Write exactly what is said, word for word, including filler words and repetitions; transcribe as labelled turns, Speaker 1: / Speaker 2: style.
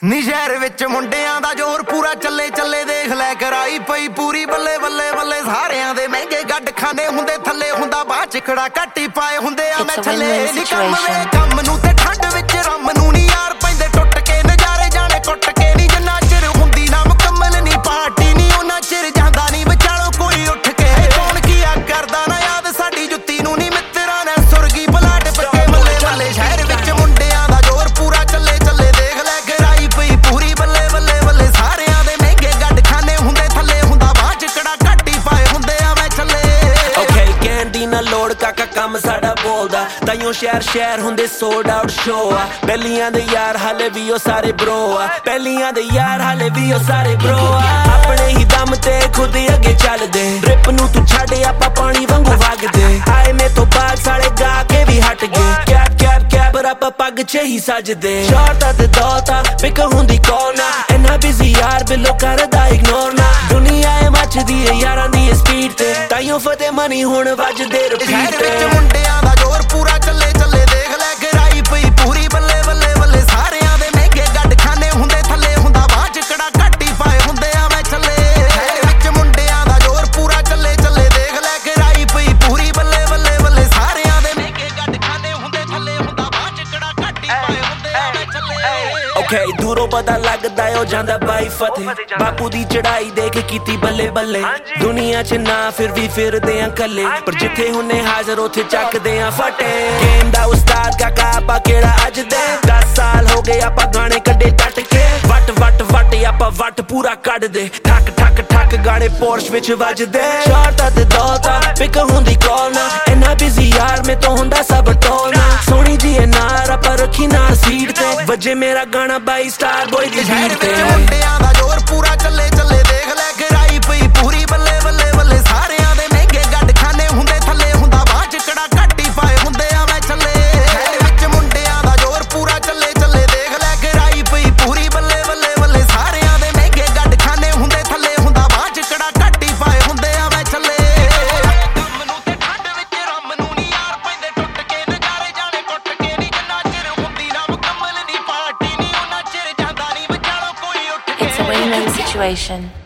Speaker 1: ਨੀ ਸ਼ਹਿਰ ਵਿੱਚ ਮੁੰਡਿਆਂ ਦਾ ਜ਼ੋਰ ਪੂਰਾ ਚੱਲੇ ਚੱਲੇ ਦੇਖ ਲੈ ਕਰਾਈ ਪਈ ਪੂਰੀ ਬੱਲੇ ਬੱਲੇ ਬੱਲੇ ਸਾਰਿਆਂ ਦੇ ਮਹਿੰਗੇ ਗੱਡ ਖਾਨੇ ਹੁੰਦੇ ਥੱਲੇ ਹੁੰਦਾ ਬਾਹ ਚਿਕੜਾ ਘੱਟੀ ਪਾਏ ਹੁੰਦੇ ਆ ਮੈਂ ਥੱਲੇ ਨੀ ਕੰਮ ਵੇ ਕੰਮ ਨੂੰ ਤੇ ਠੰਡ ਵਿੱਚ ਰੰਮ ਨੂੰ ਨੀ ਯਾਰ ਪੈਂਦੇ ਟੁੱਟ ਕੇ ਨਜ਼ਾਰੇ ਜਾਣੇ ਕੁੱਟ ਕੇ ਨੀ ਜਿੰਨਾ ਚਿਰ ਹੁੰਦੀ ਨਾ ਮੁਕੰਮਲ ਨੀ ਪਾਰਟੀ ਨੀ ਉਹਨਾਂ ਚਿਰ ਜਾਂਦਾ ਨੀ ਵਿਚਾਲੋ ਕੋਈ ਉੱਠ ਕੇ ਕੌਣ ਕੀਆ ਕਰਦਾ ਨਾ ਯਾਦ ਸਾਡੀ ਜੁੱਤੀ ਨੂੰ ਨੀ ਮਿੱਤਰਾਂ ਨੇ ਸੁਰਗੀ ਪਲਾਟ ਪੱਕੇ ਬੱਲੇ ਬੱਲੇ ਸ਼ਹਿਰ ਵਿੱਚ ਮੁੰਡਿਆਂ ਦਾ ਜ਼ੋਰ ਪੂਰਾ ਚੱਲੇ ਚੱਲੇ ਦੇਖ ਲੈ ਕਰਾਈ ਪਈ ਪੂਰੀ ਬੱਲੇ ਬੱਲੇ ਬੱਲੇ ਸਾਰਿਆਂ ਦੇ ਮਹਿੰਗੇ ਗੱਡ ਖਾਨੇ ਹੁੰਦੇ ਥੱਲੇ ਹੁੰਦਾ ਬਾਹ ਚਿਕੜਾ ਘੱਟੀ ਪਾਏ ਹੁੰਦੇ ਆ ਮੈਂ ਥੱਲੇ
Speaker 2: ਓਕੇ ਕਹਿੰਦੀ ਨਾ ਲੋੜ ਕਾਕਾ ਕੰਮ ਸਾਡਾ ਬੋਲਦਾ ਤਾਈਓ ਸ਼ਹਿਰ ਸ਼ਹਿਰ ਹੁੰਦੇ ਸੋਲਡ ਆਊਟ ਸ਼ੋ ਆ ਪਹਿਲੀਆਂ ਦੇ ਯਾਰ ਹਾਲੇ ਵੀ ਉਹ ਸਾਰੇ ਬ੍ਰੋ ਆ ਪਹਿਲੀਆਂ ਦੇ ਯਾਰ ਹਾਲੇ ਵੀ ਉਹ ਸਾਰੇ ਬ੍ਰੋ ਆ ਆਪਣੇ ਹੀ ਦਮ ਤੇ ਖੁਦ ਅੱਗੇ ਚੱਲਦੇ ਰਿਪ ਨੂੰ ਤੂੰ ਛੱਡ ਆਪਾਂ ਪਾਣੀ ਵਾਂਗੂ ਵਗਦੇ ਆਏ ਮੇ ਤੋਂ ਬਾਅਦ ਸਾਲੇ ਗਾ ਕੇ ਵੀ ਹਟ ਗਏ ਕੈਪ ਕੈਪ ਕੈਪ ਪਰ ਆਪਾਂ ਪੱਗ ਚ ਹੀ ਸਜਦੇ ਸ਼ਾਰਟਾਂ ਤੇ ਦੌਲਤਾਂ ਪਿਕ ਹੁੰਦੀ ਕੋਨਾ ਇੰਨਾ ਬਿਜ਼ੀ ਯਾਰ ਬਿਲੋ ਕਰਦਾ ਇਗਨੋਰ ਨਾ ਦੁਨੀਆ ਏ ਮੱਚਦੀ ਏ ਯਾਰਾਂ ਦੀ ਸਪੀਡ ਤੇ ਤਾਈਓ ਫਤਿਹ ਮਨੀ ਹੁਣ ਵੱਜਦੇ ਰਿਪੀਟ
Speaker 1: ਤੇ ਮੁੰਡਿਆਂ ਦਾ ਜ਼ੋਰ ਪੂਰਾ ਚੱਲੇ ਚੱਲੇ ਦੇਖ ਲੈ ਗਰਾਈ ਪਈ ਪੂਰੀ ਬੱਲੇ ਬੱਲੇ ਬੱਲੇ ਸਾਰਿਆਂ ਦੇ ਮਹਿੰਗੇ ਗੱਡ ਖਾਨੇ ਹੁੰਦੇ ਥੱਲੇ ਹੁੰਦਾ ਬਾਹ ਚਿਕੜਾ ਘੱਟੀ ਪਾਏ ਹੁੰਦੇ ਆ ਮੈਂ ਥੱਲੇ ਵਿੱਚ ਮੁੰਡਿਆਂ ਦਾ ਜ਼ੋਰ ਪੂਰਾ ਚੱਲੇ ਚੱਲੇ ਦੇਖ ਲੈ ਗਰਾਈ ਪਈ ਪੂਰੀ ਬੱਲੇ ਬੱਲੇ ਬੱਲੇ ਸਾਰਿਆਂ ਦੇ ਮਹਿੰਗੇ ਗੱਡ ਖਾਨੇ ਹੁੰਦੇ ਥੱਲੇ ਹੁੰਦਾ ਬਾਹ ਚਿਕੜਾ ਘੱਟੀ ਪਾਏ ਹੁੰਦੇ ਆ ਮੈਂ ਥੱਲੇ
Speaker 2: ਓਕੇ ਦੂਰੋਂ ਪਤਾ ਲੱਗਦਾ ਓ ਜਾਂਦਾ ਬਾਈ ਫਤਿਹ ਬਾਪੂ ਦੀ ਚੜਾਈ ਦੇਖ ਕੀਤੀ ਬੱਲੇ ਬੱਲੇ ਦੁਨੀਆ 'ਚ ਨਾ ਫਿਰ ਵੀ ਫਿਰਦੇ ਆ ਕੱਲੇ ਪਰ ਜਿੱਥੇ ਹੁੰਨੇ ਹਾਜ਼ਰ ਉੱਥੇ ਚੱਕਦੇ ਆ ਫਟੇ ਗੇਮ ਦਾ ਉਸਤਾਦ ਕਾਕਾ ਆਪਾਂ ਕਿਹੜਾ ਅੱਜ ਦੇ ਦਸ ਸਾਲ ਹੋ ਗਏ ਆਪਾਂ ਗਾਣੇ ਕੱਢੇ ਡਟ ਕੇ ਵੱਟ ਵੱਟ ਵੱਟ ਆਪਾਂ ਵੱਟ ਪੂਰਾ ਕੱਢਦੇ ਠੱਕ ਠੱਕ ਠੱਕ ਗਾਣੇ ਪੋਰਸ਼ ਵਿੱਚ ਵੱਜਦੇ ਸ਼ਾਰਟਾਂ ਤੇ ਦੌਲਤਾਂ ਪਿਕ ਹੁੰਦੀ ਕਾਲ ਨਾ ਇੰਨਾ ਬਿਜ਼ੀ ਯਾਰ ਮੇ ਤੋਂ ਹੁੰਦਾ ਸਭ ਟੋਲਣਾ ਸੋਹਣੀ ਜੀ ਇਹ ਨਾਰ ਆਪਾਂ ਰੱਖੀ ਨਾਲ ਸੀਟ ਤੇ ਵਜੇ ਮੇਰਾ ਗਾਣਾ ਬਾਈ ਸਟਾਰ ਬੋਏ ਦੀ ਬੀਟ ਤੇ
Speaker 1: ਮੁੰਡਿਆਂ ਦਾ ਜ਼ੋਰ ਪੂਰਾ ਚੱਲੇ ਚੱਲੇ ਦੇਖ ਲੈ ਗਰਾਈ ਪਈ ਪੂਰੀ ਬੱਲੇ ਬੱਲੇ ਬੱਲੇ ਸਾਰਿਆਂ ਦੇ ਮਹਿੰਗੇ ਗੱਡ ਖਾਨੇ ਹੁੰਦੇ ਥੱਲੇ ਹੁੰਦਾ ਬਾਹ ਚਿਕੜਾ ਘੱਟੀ ਪਾਏ ਹੁੰਦੇ ਆ ਮੈਂ ਥੱਲੇ ਵਿੱਚ ਮੁੰਡਿਆਂ ਦਾ ਜ਼ੋਰ ਪੂਰਾ ਚੱਲੇ ਚੱਲੇ ਦੇਖ ਲੈ ਗਰਾਈ ਪਈ ਪੂਰੀ ਬੱਲੇ ਬੱਲੇ ਬੱਲੇ ਸਾਰਿਆਂ ਦੇ ਮਹਿੰਗੇ ਗੱਡ ਖਾਨੇ ਹੁੰਦੇ ਥੱਲੇ ਹੁੰਦਾ ਬਾਹ ਚਿਕੜਾ ਘੱਟੀ ਪਾਏ ਹੁੰਦੇ ਆ ਮੈਂ ਥੱਲੇ ਕੰਮ ਨੂੰ ਤੇ ਠੰਡ ਵਿੱਚ ਰੰਮ ਨੂੰ ਨੀ ਯਾਰ ਪੈਂਦੇ ਟੁੱਟ ਕੇ ਨਜ਼ਾਰੇ ਜਾਣੇ ਕੁੱਟ ਕੇ ਨੀ ਜਿੰਨਾ ਚਿਰ ਹੁੰਦੀ ਨਾ ਮੁਕੰਮਲ ਨੀ ਪਾਰਟੀ ਨੀ ਉਹਨਾਂ ਚਿਰ ਜਾਂਦਾ ਨੀ ਵਿਚਾਲੋ ਕੋਈ ਉੱਠ ਕੇ
Speaker 3: It's a win-win situation.